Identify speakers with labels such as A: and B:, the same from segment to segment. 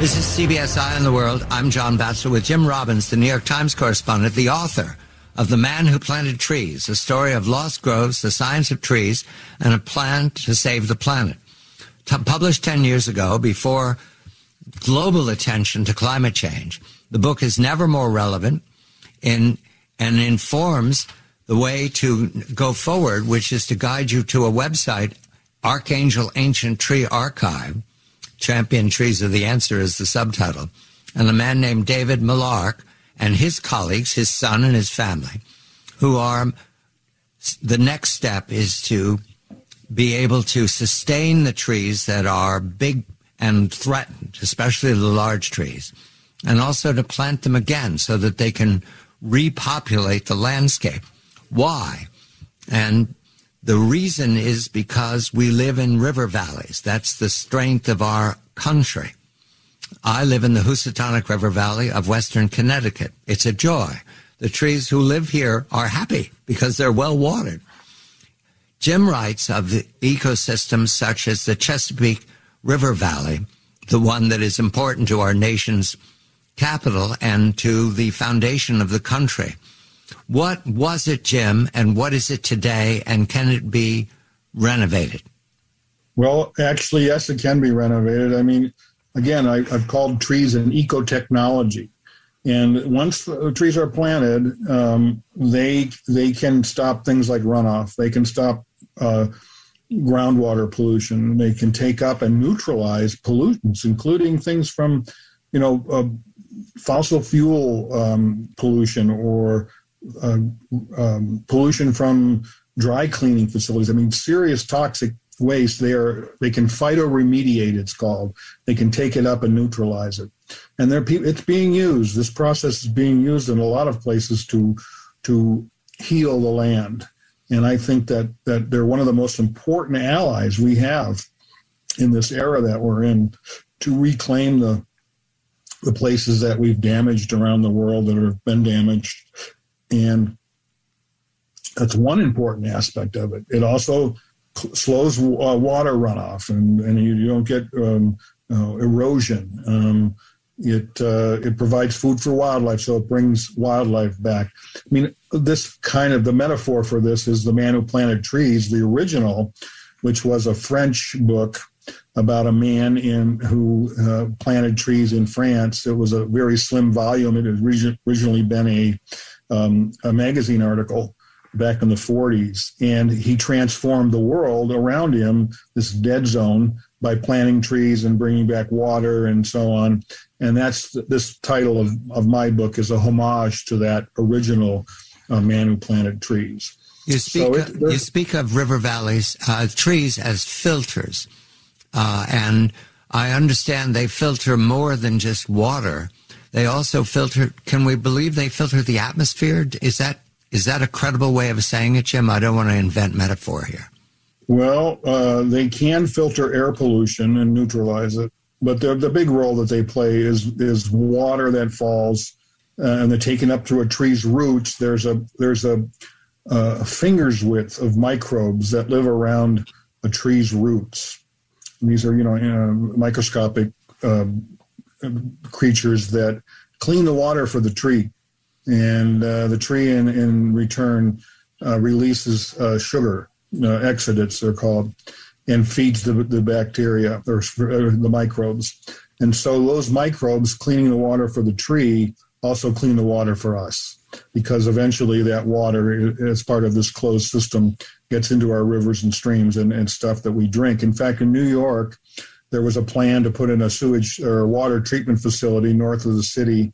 A: This is CBS Eye on the World. I'm John Batchelor with Jim Robbins, the New York Times correspondent, the author of The Man Who Planted Trees, a story of lost groves, the science of trees, and a plan to save the planet. Published 10 years ago, before global attention to climate change, the book is never more relevant and informs the way to go forward, which is to guide you to a website, Archangel Ancient Tree Archive. Champion Trees Are the Answer is the subtitle. And a man named David Millark and his colleagues, his son and his family, who are, the next step is to be able to sustain the trees that are big and threatened, especially the large trees, and also to plant them again so that they can repopulate the landscape. Why? And the reason is because we live in river valleys. That's the strength of our country. I live in the Housatonic River Valley of Western Connecticut. It's a joy. The trees who live here are happy because they're well watered. Jim writes of the ecosystems such as the Chesapeake River Valley, the one that is important to our nation's capital and to the foundation of the country. What was it, Jim, and what is it today, and can it be renovated?
B: Well, actually, yes, it can be renovated. I mean, again, I've called trees an ecotechnology. And once the trees are planted, they can stop things like runoff. They can stop groundwater pollution. They can take up and neutralize pollutants, including things from, fossil fuel pollution or pollution from dry cleaning facilities. I mean, serious toxic waste. They can phytoremediate, it's called. They can take it up and neutralize it. And it's being used. This process is being used in a lot of places to heal the land. And I think that they're one of the most important allies we have in this era that we're in to reclaim the places that we've damaged around the world that have been damaged. And that's one important aspect of it. It also slows water runoff, and you don't get erosion. It provides food for wildlife, so it brings wildlife back. I mean, the metaphor for this is The Man Who Planted Trees, the original, which was a French book about a man who planted trees in France. It was a very slim volume. It had originally been a magazine article back in the 40s, and he transformed the world around him, this dead zone, by planting trees and bringing back water and so on. And this title of my book is a homage to that original Man Who Planted Trees.
A: You speak of river valleys, trees as filters, and I understand they filter more than just water. They also filter, can we believe they filter the atmosphere? Is that a credible way of saying it, Jim? I don't want to invent metaphor here.
B: Well, they can filter air pollution and neutralize it, but the big role that they play is water that falls and they're taken up through a tree's roots. There's a finger's width of microbes that live around a tree's roots. And these are microscopic creatures that clean the water for the tree. And the tree in return releases sugar, exudates they're called, and feeds the bacteria or the microbes. And so those microbes cleaning the water for the tree also clean the water for us, because eventually that water, as part of this closed system, gets into our rivers and streams and stuff that we drink. In fact, in New York, there was a plan to put in a sewage or water treatment facility north of the city.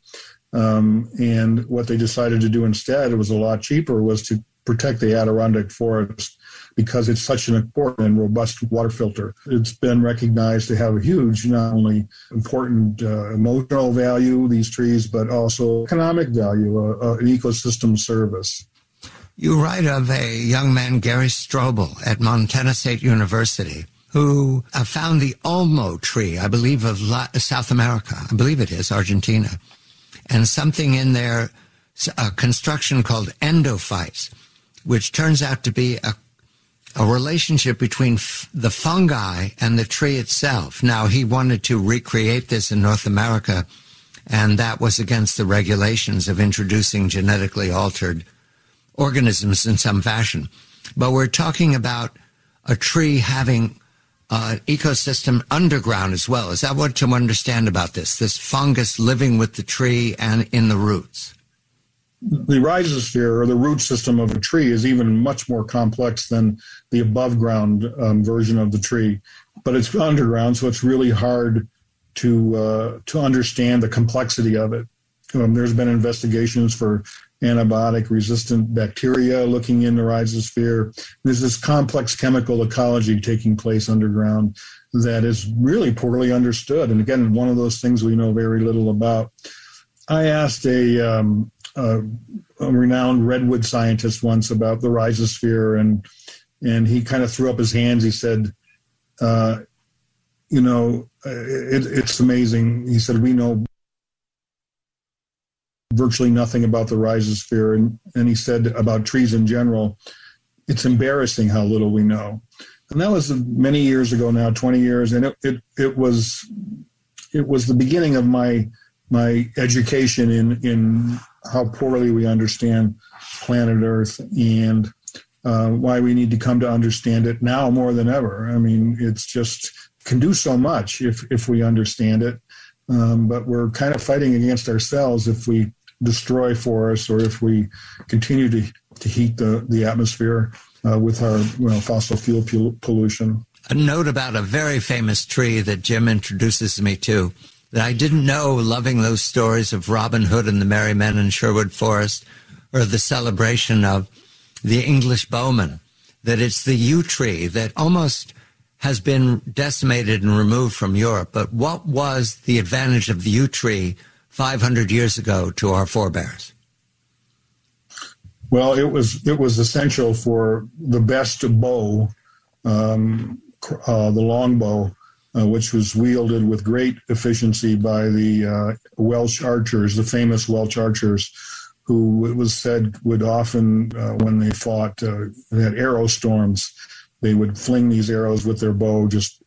B: And what they decided to do instead, it was a lot cheaper, was to protect the Adirondack forest because it's such an important and robust water filter. It's been recognized to have a huge, not only important emotional value, these trees, but also economic value, an ecosystem service.
A: You write of a young man, Gary Strobel, at Montana State University, who found the Olmo tree, I believe, of South America. I believe it is, Argentina. And something in there, a construction called endophytes, which turns out to be a relationship between the fungi and the tree itself. Now, he wanted to recreate this in North America, and that was against the regulations of introducing genetically altered organisms in some fashion. But we're talking about a tree having an ecosystem underground as well. Is that what to understand about this fungus living with the tree and in the roots?
B: The rhizosphere, or the root system of a tree, is even much more complex than the above ground version of the tree. But it's underground, so it's really hard to understand the complexity of it. There's been investigations for antibiotic-resistant bacteria looking in the rhizosphere. There's this complex chemical ecology taking place underground that is really poorly understood. And again, one of those things we know very little about. I asked a renowned redwood scientist once about the rhizosphere, and he kind of threw up his hands. He said, it's amazing. He said, we know virtually nothing about the rhizosphere. And he said about trees in general, it's embarrassing how little we know. And that was many years ago now, 20 years. And it was the beginning of my education in how poorly we understand planet Earth, and why we need to come to understand it now more than ever. I mean, it's just can do so much if we understand it, but we're kind of fighting against ourselves if we destroy forests or if we continue to heat the atmosphere with our fossil fuel pollution.
A: A note about a very famous tree that Jim introduces me to, that I didn't know, loving those stories of Robin Hood and the Merry Men in Sherwood Forest, or the celebration of the English bowman, that it's the yew tree that almost has been decimated and removed from Europe. But what was the advantage of the yew tree 500 years ago to our forebears?
B: Well, it was essential for the best bow, the longbow, which was wielded with great efficiency by the Welsh archers, the famous Welsh archers, who it was said would often, when they fought, they had arrow storms. They would fling these arrows with their bow just,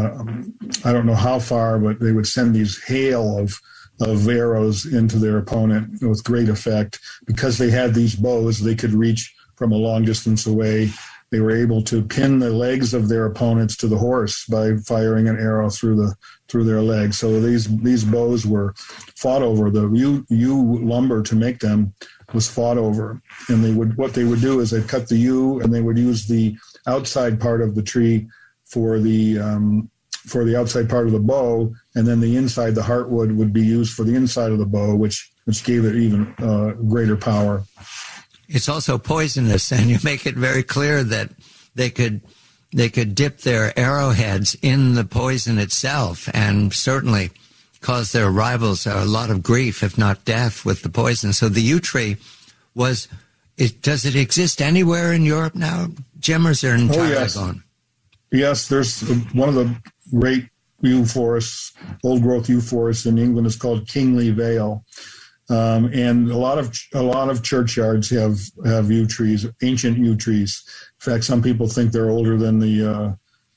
B: I don't know how far, but they would send these hail of arrows into their opponent with great effect. Because they had these bows, they could reach from a long distance away. They were able to pin the legs of their opponents to the horse by firing an arrow through their legs. So these bows were fought over. The yew lumber to make them was fought over, and what they would do is they'd cut the yew, and they would use the outside part of the tree for the outside part of the bow, and then the inside, the heartwood, would be used for the inside of the bow, which gave it even greater power.
A: It's also poisonous, and you make it very clear that they could dip their arrowheads in the poison itself, and certainly cause their rivals a lot of grief, if not death, with the poison. So the yew tree does it exist anywhere in Europe now, Jim, or is there entirely gone?
B: Yes, there's one of the great yew forests, old-growth yew forests in England is called Kingly Vale. And a lot of churchyards have yew trees, ancient yew trees. In fact, some people think they're older than the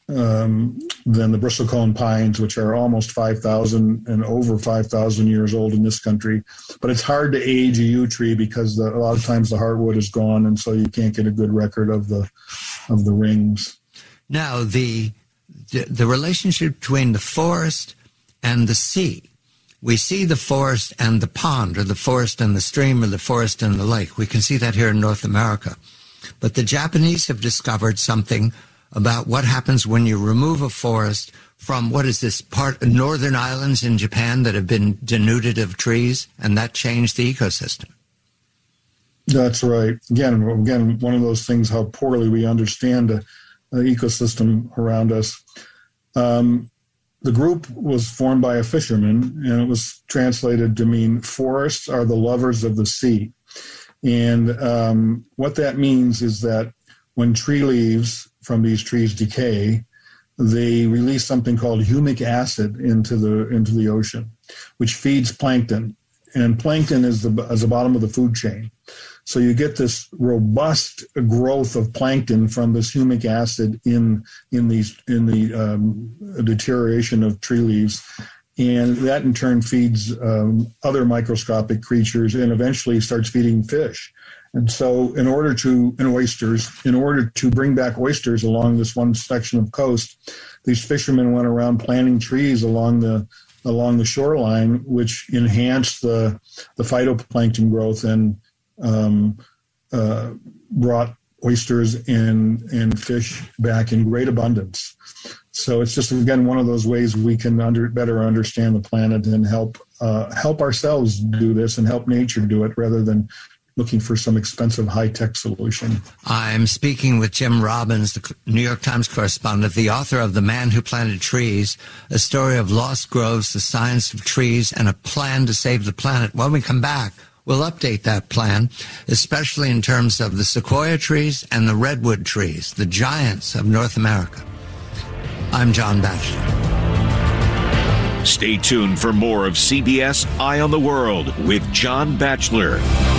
B: bristlecone pines, which are almost 5,000 and over 5,000 years old in this country. But it's hard to age a yew tree because a lot of times the heartwood is gone, and so you can't get a good record of the rings.
A: Now, the relationship between the forest and the sea. We see the forest and the pond, or the forest and the stream, or the forest and the lake. We can see that here in North America. But the Japanese have discovered something about what happens when you remove a forest from, what is this, northern islands in Japan that have been denuded of trees, and that changed the ecosystem.
B: That's right. Again, one of those things, how poorly we understand the ecosystem around us. The group was formed by a fisherman, and it was translated to mean forests are the lovers of the sea. And what that means is that when tree leaves from these trees decay, they release something called humic acid into the ocean, which feeds plankton. And plankton is the bottom of the food chain. So you get this robust growth of plankton from this humic acid in the deterioration of tree leaves. And that in turn feeds other microscopic creatures and eventually starts feeding fish. And so in order to bring back oysters along this one section of coast, these fishermen went around planting trees along the shoreline, which enhanced the phytoplankton growth and brought oysters and fish back in great abundance. So it's just, again, one of those ways we can better understand the planet and help ourselves do this and help nature do it rather than looking for some expensive high-tech solution.
A: I'm speaking with Jim Robbins, the New York Times correspondent, the author of The Man Who Planted Trees, a story of lost groves, the science of trees, and a plan to save the planet. When we come back, we'll update that plan, especially in terms of the sequoia trees and the redwood trees, the giants of North America. I'm John Batchelor.
C: Stay tuned for more of CBS Eye on the World with John Batchelor.